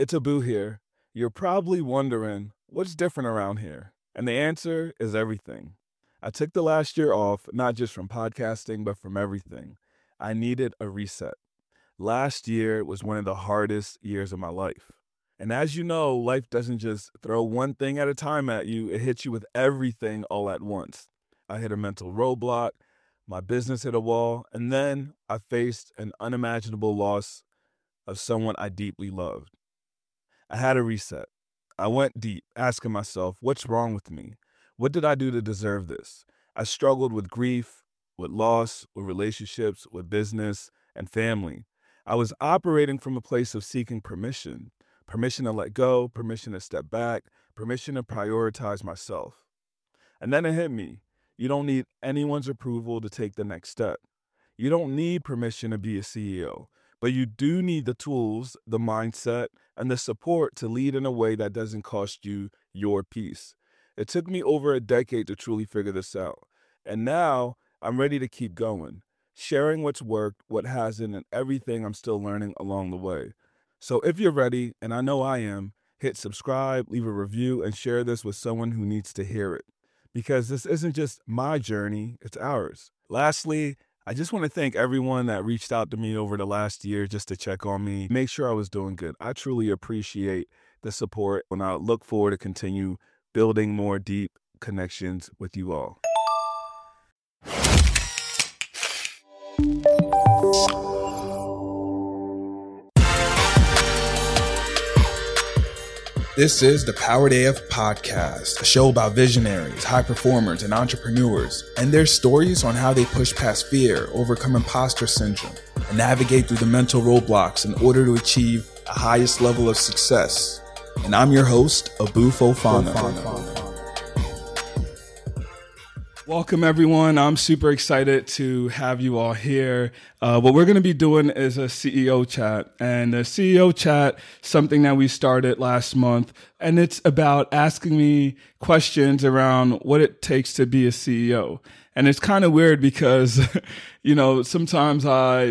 It's Abu here. You're probably wondering, what's different around here? And the answer is everything. I took the last year off, not just from podcasting, but from everything. I needed a reset. Last year was one of the hardest years of my life. And as you know, life doesn't just throw one thing at a time at you, it hits you with everything all at once. I hit a mental roadblock, my business hit a wall, and then I faced an unimaginable loss of someone I deeply loved. I had a reset. I went deep, asking myself, what's wrong with me? What did I do to deserve this? I struggled with grief, with loss, with relationships, with business, and family. I was operating from a place of seeking permission to let go, permission to step back, permission to prioritize myself. And then it hit me. You don't need anyone's approval to take the next step. You don't need permission to be a CEO, but you do need the tools, the mindset, and the support to lead in a way that doesn't cost you your peace. It took me over a decade to truly figure this out. And now I'm ready to keep going, sharing what's worked, what hasn't, and everything I'm still learning along the way. So if you're ready, and I know I am, hit subscribe, leave a review, and share this with someone who needs to hear it. Because this isn't just my journey, it's ours. Lastly, I just want to thank everyone that reached out to me over the last year just to check on me, make sure I was doing good. I truly appreciate the support, and I look forward to continue building more deep connections with you all. This is the Powered AF Podcast, a show about visionaries, high performers, and entrepreneurs, and their stories on how they push past fear, overcome imposter syndrome, and navigate through the mental roadblocks in order to achieve the highest level of success. And I'm your host, Abu Fofana. Welcome, everyone. I'm super excited to have you all here. What we're going to be doing is a CEO chat. And the CEO chat, something that we started last month, and it's about asking me questions around what it takes to be a CEO. And it's kind of weird because, sometimes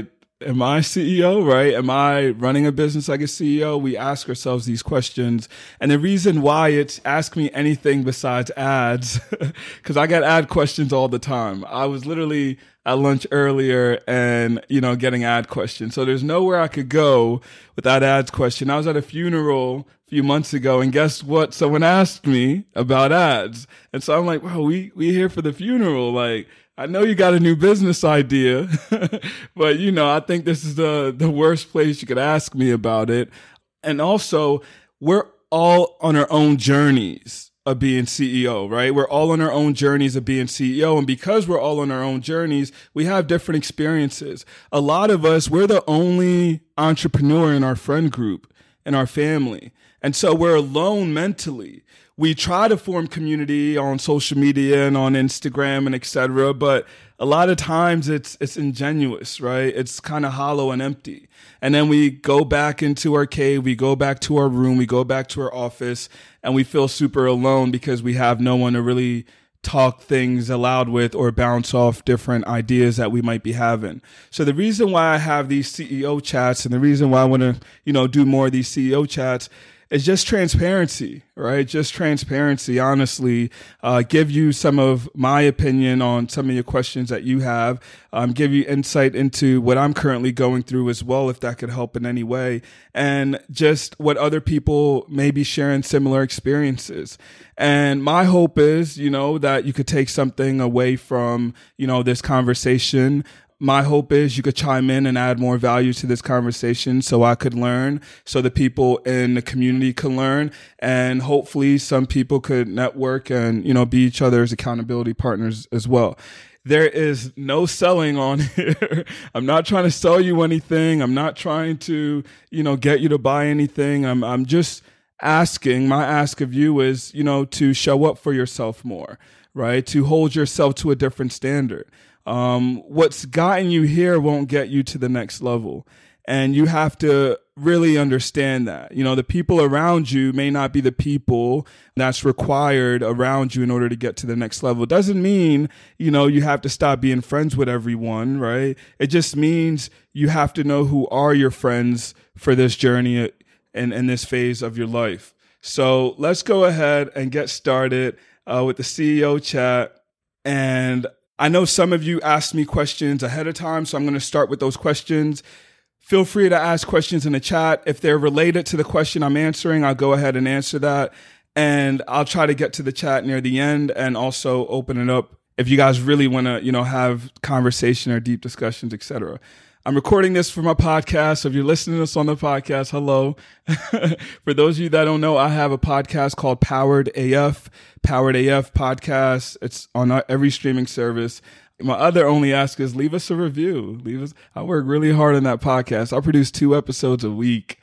am I CEO, right? Am I running a business like a CEO? We ask ourselves these questions. And the reason why it's ask me anything besides ads, because I get ad questions all the time. I was literally at lunch earlier and, getting ad questions. So there's nowhere I could go without ads question. I was at a funeral a few months ago, and guess what? Someone asked me about ads. And so I'm like, wow, we here for the funeral. Like, I know you got a new business idea, but I think this is the worst place you could ask me about it. And also, we're all on our own journeys of being CEO, right? We're all on our own journeys of being CEO. And because we're all on our own journeys, we have different experiences. A lot of us, we're the only entrepreneur in our friend group, in our family. And so we're alone mentally. We try to form community on social media and on Instagram and etc. But a lot of times it's ingenuous, right? It's kind of hollow and empty. And then we go back into our cave, we go back to our room, we go back to our office, and we feel super alone because we have no one to really talk things aloud with or bounce off different ideas that we might be having. So the reason why I have these CEO chats and the reason why I want to, do more of these CEO chats is just transparency, right? Just transparency, honestly. Give you some of my opinion on some of your questions that you have. Give you insight into what I'm currently going through as well, if that could help in any way. And just what other people may be sharing similar experiences. And my hope is, that you could take something away from, this conversation. My hope is you could chime in and add more value to this conversation so I could learn, so the people in the community can learn, and hopefully some people could network and, be each other's accountability partners as well. There is no selling on here. I'm not trying to sell you anything. I'm not trying to, get you to buy anything. I'm just asking, my ask of you is, to show up for yourself more, right? To hold yourself to a different standard. What's gotten you here won't get you to the next level. And you have to really understand that, the people around you may not be the people that's required around you in order to get to the next level. It doesn't mean, you have to stop being friends with everyone, right? It just means you have to know who are your friends for this journey in this phase of your life. So let's go ahead and get started with the CEO chat. And I know some of you asked me questions ahead of time, so I'm going to start with those questions. Feel free to ask questions in the chat. If they're related to the question I'm answering, I'll go ahead and answer that. And I'll try to get to the chat near the end and also open it up if you guys really want to, have conversation or deep discussions, etc. I'm recording this for my podcast. So if you're listening to this on the podcast, hello. For those of you that don't know, I have a podcast called Powered AF podcast. It's on every streaming service. My other only ask is leave us a review. I work really hard on that podcast. I produce 2 episodes a week.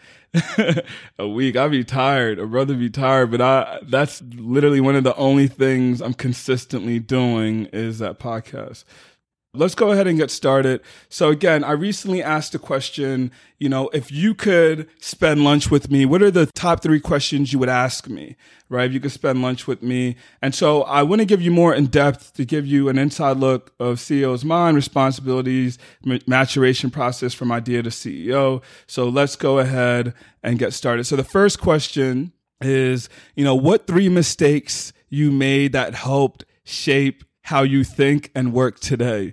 I'd be tired. I'd rather be tired, but that's literally one of the only things I'm consistently doing is that podcast. Let's go ahead and get started. So again, I recently asked a question, if you could spend lunch with me, what are the top 3 questions you would ask me, right? If you could spend lunch with me. And so I want to give you more in depth to give you an inside look of CEO's mind, responsibilities, maturation process from idea to CEO. So let's go ahead and get started. So the first question is, what 3 mistakes you made that helped shape how you think and work today?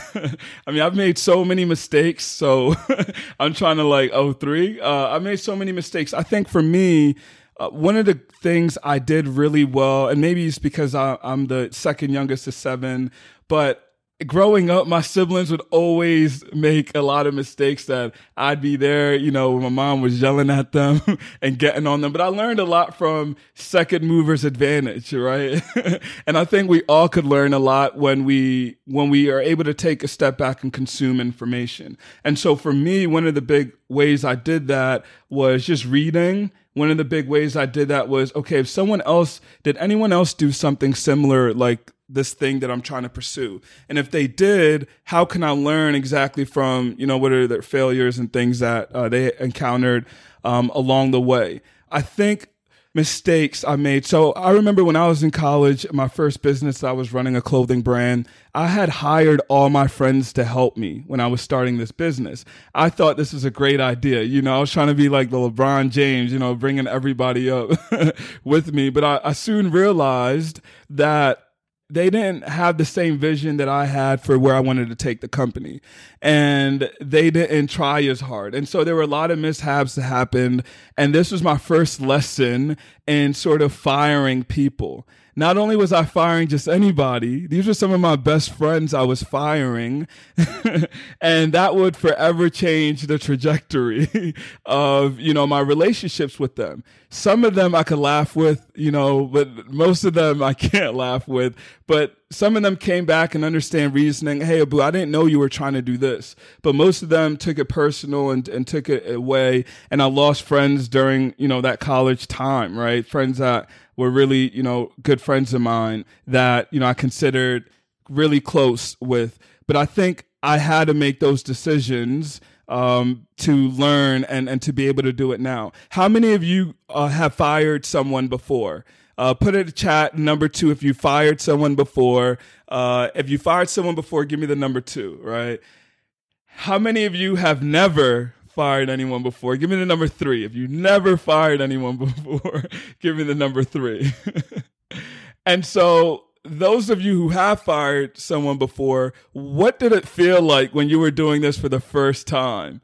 I mean, I've made so many mistakes, so I'm trying to 3. I made so many mistakes. I think for me, one of the things I did really well, and maybe it's because I'm the second youngest of 7, but growing up, my siblings would always make a lot of mistakes that I'd be there, when my mom was yelling at them and getting on them. But I learned a lot from second mover's advantage, right? And I think we all could learn a lot when we are able to take a step back and consume information. And so for me, one of the big ways I did that was just reading. One of the big ways I did that was, okay, did anyone else do something similar like this thing that I'm trying to pursue? And if they did, how can I learn exactly from, what are their failures and things that they encountered along the way? I think mistakes I made. So I remember when I was in college, my first business, I was running a clothing brand. I had hired all my friends to help me when I was starting this business. I thought this was a great idea. I was trying to be like the LeBron James, bringing everybody up with me. But I soon realized that they didn't have the same vision that I had for where I wanted to take the company. And they didn't try as hard. And so there were a lot of mishaps that happened. And this was my first lesson in sort of firing people. Not only was I firing just anybody, these were some of my best friends I was firing. And that would forever change the trajectory of, my relationships with them. Some of them I could laugh with, but most of them I can't laugh with. But some of them came back and understand reasoning. Hey, Abu, I didn't know you were trying to do this. But most of them took it personal and took it away. And I lost friends during, that college time, right? Friends that were really, good friends of mine that, I considered really close with. But I think I had to make those decisions to learn and to be able to do it now. How many of you have fired someone before? Put it in the chat, number 2, if you fired someone before. If you fired someone before, give me the number 2, right? How many of you have never fired anyone before? Give me the number 3. If you never fired anyone before, give me the number 3. And so those of you who have fired someone before, what did it feel like when you were doing this for the first time?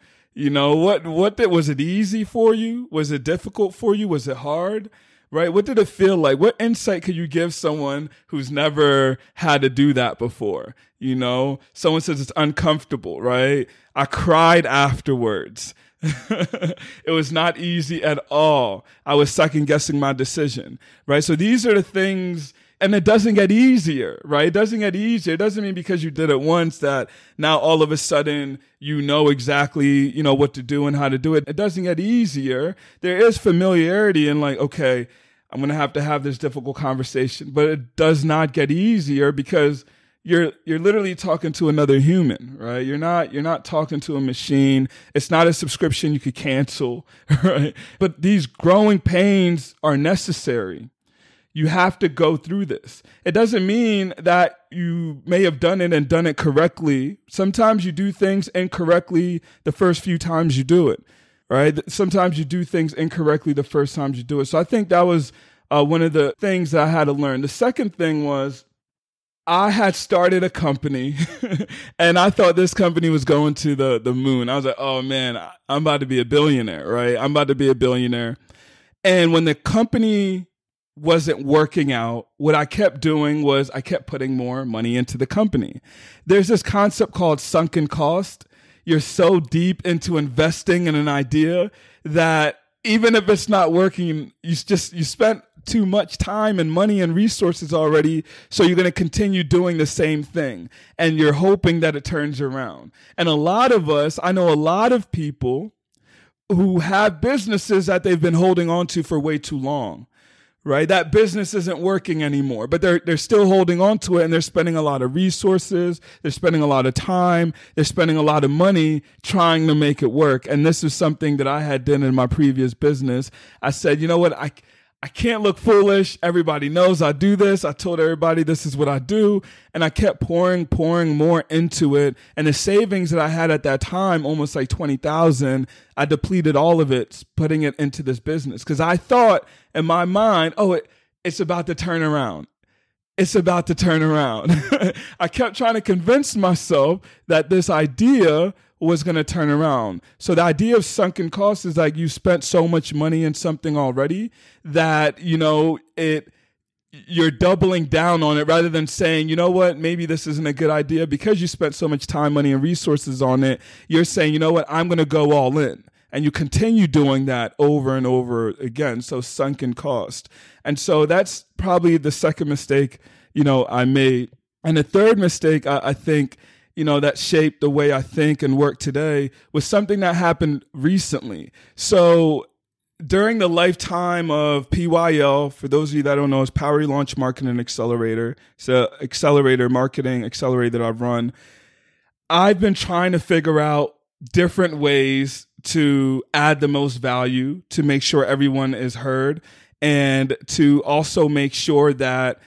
Was it easy for you? Was it difficult for you? Was it hard? Right? What did it feel like? What insight could you give someone who's never had to do that before? Someone says it's uncomfortable, right? I cried afterwards. It was not easy at all. I was second guessing my decision, right? So these are the things, and it doesn't get easier, right? It doesn't get easier. It doesn't mean because you did it once that now all of a sudden exactly, what to do and how to do it. It doesn't get easier. There is familiarity in okay, I'm going to have this difficult conversation, but it does not get easier because you're literally talking to another human, right? You're not talking to a machine. It's not a subscription you could cancel, right? But these growing pains are necessary. You have to go through this. It doesn't mean that you may have done it correctly. Sometimes you do things incorrectly the first few times you do it, right? Sometimes you do things incorrectly the first time you do it. So I think that was one of the things that I had to learn. The second thing was I had started a company and I thought this company was going to the moon. I was like, oh man, I'm about to be a billionaire, right? I'm about to be a billionaire. And when the company wasn't working out, what I kept doing was I kept putting more money into the company. There's this concept called sunken cost. You're so deep into investing in an idea that even if it's not working, you spent too much time and money and resources already, so you're going to continue doing the same thing, and you're hoping that it turns around. And a lot of us, I know a lot of people who have businesses that they've been holding on to for way too long, right? That business isn't working anymore, but they're still holding on to it, and they're spending a lot of resources, they're spending a lot of time, they're spending a lot of money trying to make it work. And this is something that I had done in my previous business. I said, you know what? I can't look foolish. Everybody knows I do this. I told everybody this is what I do. And I kept pouring more into it. And the savings that I had at that time, almost like $20,000, I depleted all of it, putting it into this business. Because I thought in my mind, it's about to turn around. It's about to turn around. I kept trying to convince myself that this idea was going to turn around. So the idea of sunken costs is like you spent so much money in something already that, you're doubling down on it rather than saying, you know what, maybe this isn't a good idea because you spent so much time, money, and resources on it. You're saying, you know what, I'm going to go all in. And you continue doing that over and over again. So sunken cost. And so that's probably the second mistake, I made. And the third mistake, I think, that shaped the way I think and work today was something that happened recently. So during the lifetime of PYL, for those of you that don't know, it's Power Launch Marketing Accelerator. It's an marketing accelerator that I've run. I've been trying to figure out different ways to add the most value, to make sure everyone is heard, and to also make sure that,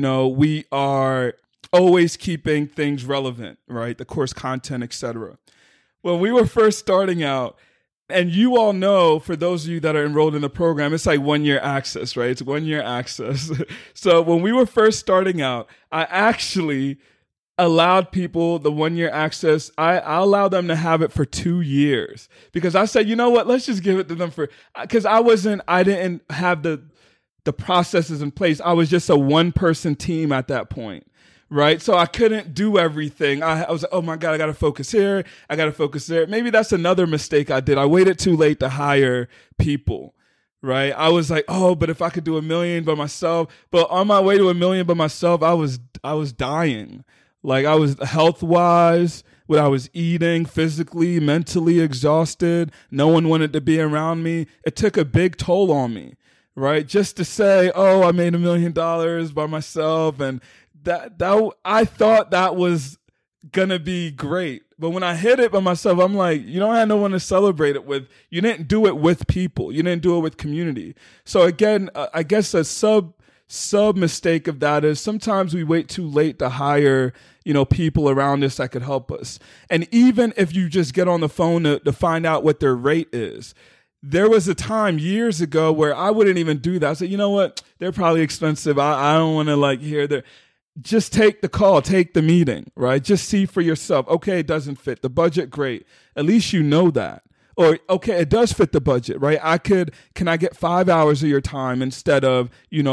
we are always keeping things relevant, right? The course content, etc. When we were first starting out, and you all know, for those of you that are enrolled in the program, it's like 1 year access, right? It's 1 year access. So when we were first starting out, I actually allowed people the 1 year access. I allowed them to have it for 2 years because I said, you know what, let's just give it to them because I didn't have the processes in place. I was just a one-person team at that point. Right. So I couldn't do everything. I was like, oh my God, I got to focus here. I got to focus there. Maybe that's another mistake I did. I waited too late to hire people. Right. I was like, but if I could do 1 million by myself, but on my way to 1 million by myself, I was dying. Like I was health wise, what I was eating, physically, mentally exhausted. No one wanted to be around me. It took a big toll on me. Right. Just to say, I made $1 million by myself. And that I thought that was gonna be great, but when I hit it by myself, I'm like, you don't have no one to celebrate it with. You didn't do it with people. You didn't do it with community. So again, I guess a sub mistake of that is sometimes we wait too late to hire, people around us that could help us. And even if you just get on the phone to find out what their rate is. There was a time years ago where I wouldn't even do that. I said, you know what? They're probably expensive. I don't want to hear their. Just take the call, take the meeting, right? Just see for yourself. Okay, it doesn't fit the budget. Great. At least you know that. Or, okay, it does fit the budget, right? Can I get 5 hours of your time instead of,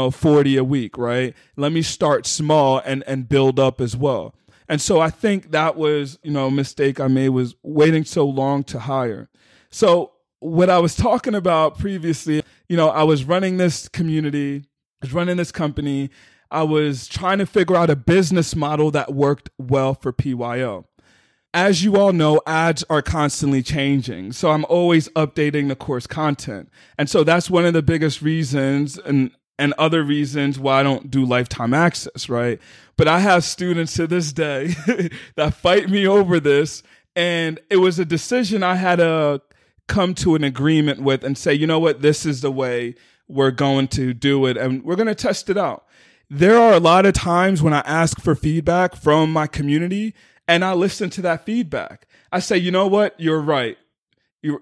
40 a week, right? Let me start small and build up as well. And so I think that was, a mistake I made was waiting so long to hire. So what I was talking about previously, I was running this community, I was running this company. I was trying to figure out a business model that worked well for PYL. As you all know, ads are constantly changing. So I'm always updating the course content. And so that's one of the biggest reasons and other reasons why I don't do lifetime access, right? But I have students to this day that fight me over this. And it was a decision I had to come to an agreement with and say, you know what, this is the way we're going to do it. And we're going to test it out. There are a lot of times when I ask for feedback from my community and I listen to that feedback. I say, you know what? You're right.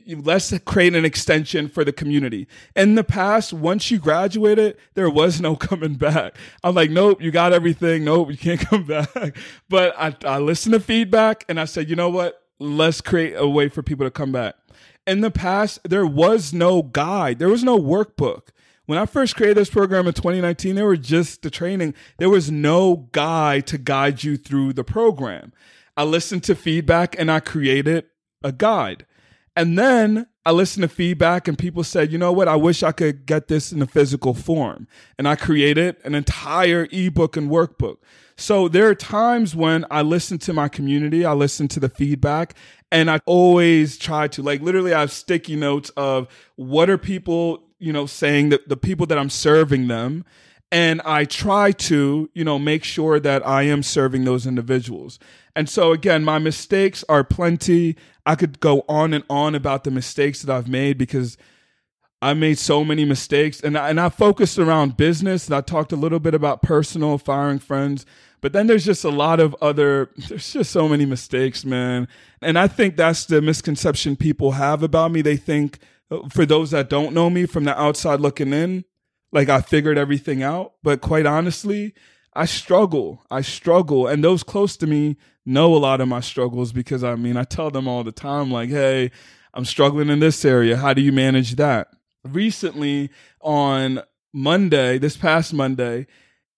let's create an extension for the community. In the past, once you graduated, there was no coming back. I'm like, nope, you got everything. Nope, you can't come back. But I listened to feedback and I said, you know what? Let's create a way for people to come back. In the past, there was no guide. There was no workbook. When I first created this program in 2019, there were just the training. There was no guide to guide you through the program. I listened to feedback and I created a guide. And then I listened to feedback and people said, you know what? I wish I could get this in a physical form. And I created an entire ebook and workbook. So there are times when I listen to my community, I listen to the feedback, and I always try to, like, literally I have sticky notes of what are people, saying, that the people that I'm serving them. And I try to, make sure that I am serving those individuals. And so again, my mistakes are plenty. I could go on and on about the mistakes that I've made because I made so many mistakes, and I focused around business, and I talked a little bit about personal, firing friends, but then there's just there's just so many mistakes, man. And I think that's the misconception people have about me. They think, for those that don't know me from the outside looking in, like I figured everything out. But quite honestly, I struggle. And those close to me know a lot of my struggles because I tell them all the time, like, hey, I'm struggling in this area. How do you manage that? Recently on Monday, this past Monday,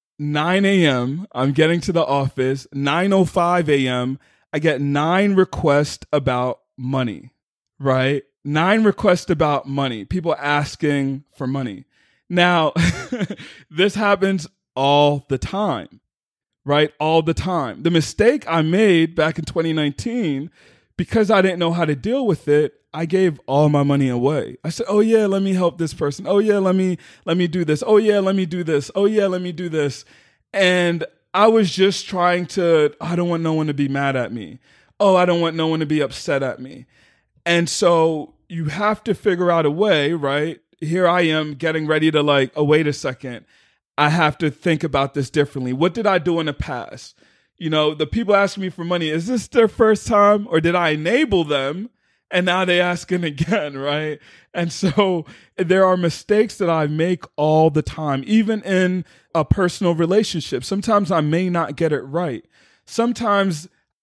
9 a.m., I'm getting to the office. 9:05 a.m., I get 9 requests about money, right? 9 requests about money. People asking for money. Now, this happens all the time, right? All the time. The mistake I made back in 2019, because I didn't know how to deal with it, I gave all my money away. I said, oh yeah, let me help this person. Oh yeah, let me do this. Oh yeah, let me do this. Oh yeah, let me do this. And I was just trying to, I don't want no one to be mad at me. Oh, I don't want no one to be upset at me. And so you have to figure out a way, right? Here I am getting ready to wait a second. I have to think about this differently. What did I do in the past? The people asking me for money, is this their first time, or did I enable them and now they asking again, right? And so there are mistakes that I make all the time, even in a personal relationship. Sometimes I may not get it right. Sometimes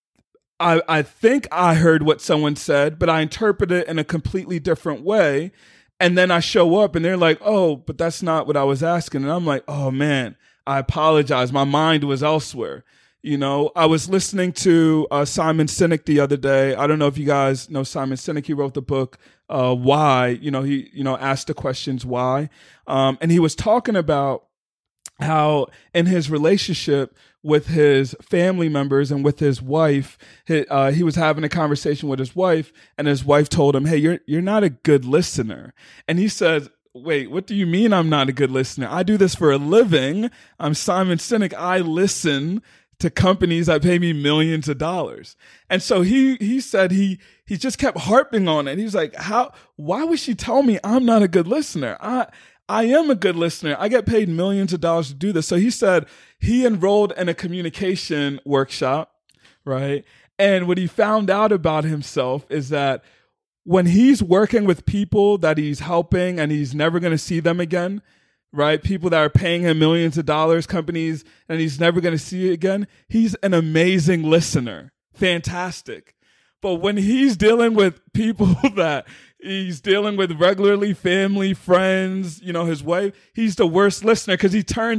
I think I heard what someone said, but I interpret it in a completely different way. And then I show up and they're like, oh, but that's not what I was asking. And I'm like, oh man, I apologize. My mind was elsewhere. I was listening to Simon Sinek the other day. I don't know if you guys know Simon Sinek. He wrote the book, Why. He asked the questions why. And he was talking about how in his relationship with his family members and with his wife, he was having a conversation with his wife, and his wife told him, hey, you're not a good listener. And he said, wait, what do you mean I'm not a good listener? I do this for a living. I'm Simon Sinek. I listen to companies that pay me millions of dollars. And so he said he just kept harping on it. He was like, why would she tell me I'm not a good listener? I am a good listener. I get paid millions of dollars to do this. So he said he enrolled in a communication workshop, right? And what he found out about himself is that when he's working with people that he's helping and he's never going to see them again, right? People that are paying him millions of dollars, companies, and he's never going to see it again. He's an amazing listener. Fantastic. But when he's dealing with people that he's dealing with regularly, family, friends, his wife, he's the worst listener because he turns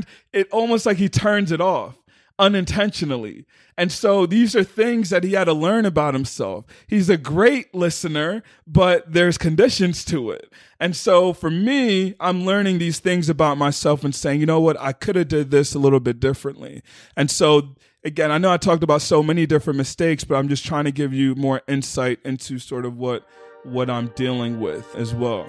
it off unintentionally. And so these are things that he had to learn about himself. He's a great listener, but there's conditions to it. And so for me, I'm learning these things about myself and saying, you know what, I could have did this a little bit differently. And so again, I know I talked about so many different mistakes, but I'm just trying to give you more insight into sort of what I'm dealing with as well.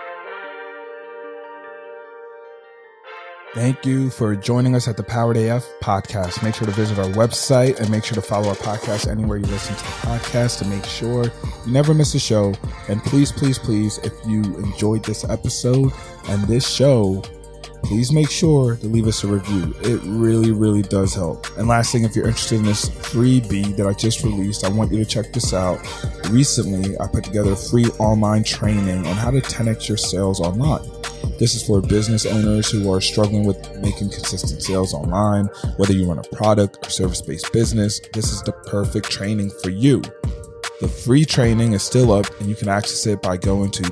Thank you for joining us at the Powered AF podcast. Make sure to visit our website and make sure to follow our podcast anywhere you listen to the podcast to make sure you never miss a show. And please, please, please, if you enjoyed this episode and this show, please make sure to leave us a review. It really, really does help. And last thing, if you're interested in this freebie that I just released, I want you to check this out. Recently, I put together a free online training on how to 10x your sales online. This is for business owners who are struggling with making consistent sales online. Whether you run a product or service-based business, this is the perfect training for you. The free training is still up, and you can access it by going to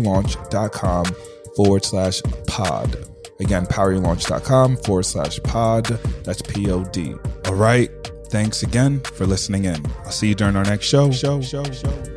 poweryourlaunch.com/pod. Again, poweryourlaunch.com/pod. That's POD. All right. Thanks again for listening in. I'll see you during our next show.